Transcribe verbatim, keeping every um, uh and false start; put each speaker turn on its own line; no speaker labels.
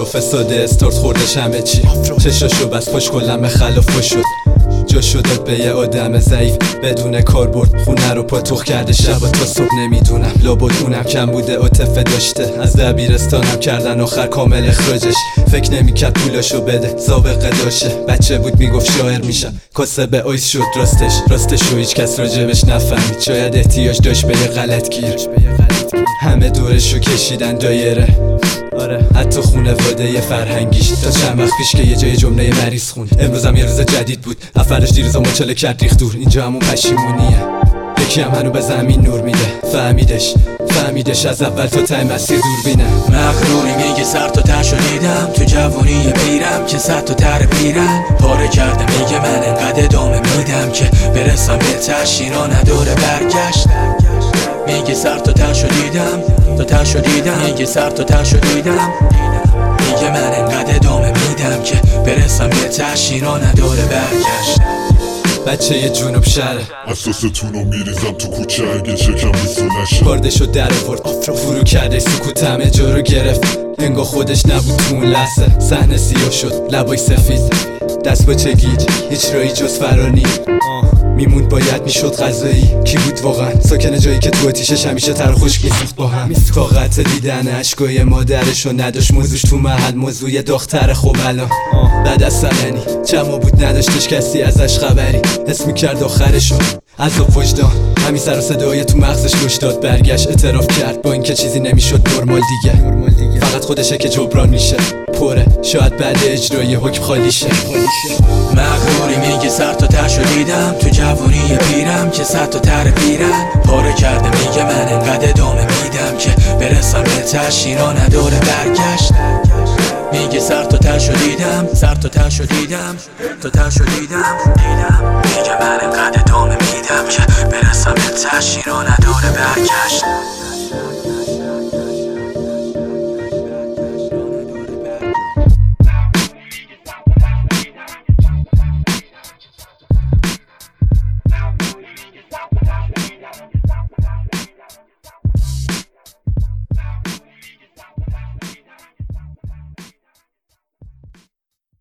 فساده استارت خوردش همه چی. چشاشو بس پاش کلم خلافا شد، جاشو داد به یه آدم ضعیف بدون کاربرد. خونه رو پاتوخ کرده شبا تا صبح نمیدونم. لابد اونم کم بوده عاطفه داشته، از دبیرستانم کردن آخر کامل اخراجش. فکر نمیکرد پولاشو بده، سابقه داشته. بچه بود میگفت شاعر میشم، کاسه به آیس شد راستش. راستشو هیچ کس راجبش نفهمید، شاید احتیاج داشت به یه غلط گیر. همه دورشو کشیدن دایره، آره حتی خونواده یه فرهنگیش. تا چند وقت پیش که یه جای جمله مریض خوند. امروزم یه روز جدید بود، افرش دیروزا مچاله کرد ریخت دور. اینجا همون پشیمونیه، یکی هم هنو به زمین نور میده. فهمیدش فهمیدش از اول تا ته مسیر دور بینه.
مغروری میگه سر تا ته شدیدم، تو جوانی پیرم که صد تا تر پیرن. پاره کرده میگه من انقدر ادامه میدم که برسم به ته، شیرا نداره برگشت. میگه سر تا ته شدیدم، تا ته شدیدم. میگه سر تا ته شدیدم، میگه من انقدر ادامه میدم که برسم به ته، شیرا نداره برگشت.
بچه یه جنوب شهره،
اساستونو میریزم تو کوچه اگه شکم بیسونشه.
باردشو در آورد، فرو کرده سکوت همه جا رو گرفت. انگار خودش نبود تو اون لحظه. صحنه سیاه شد، لبای سفید، دست با چه گیج، هیچ رایی جز فرانی. میموند باید میشد غذایی. کی بود واقعا ساکن جایی که تو آتیشش همیشه تر خشک میسوخت با هم. طاقت دیدن اشکای مادرشو نداشت، موضوعش تو محل موضوع دختر. خب الان بعد از سلنی چما بود نداشتش کسی ازش خبری. حس میکرد آخرشو عذاب وجدان، همین سر و صدای تو مغزش گوش داد. برگشت اعتراف کرد با اینکه چیزی نمیشد نرمال دیگه. فقط خودشه که جبران میشه، پره شاید بعد اجرای حکم خالی شه.
مغروری میگه سر تا ته شدیدم، تو جوانی پیرم که صد تا تر پیرن. پاره کرده میگه من انقدر ادامه میدم که برسم به ته، شیرا نداره برگشت. میگه سر تا ته شدیدم، سر تا ته شدیدم، تا ته شدیدم. میگه من انقدر ادامه میدم که برسم به ته، شیرا نداره برگشت.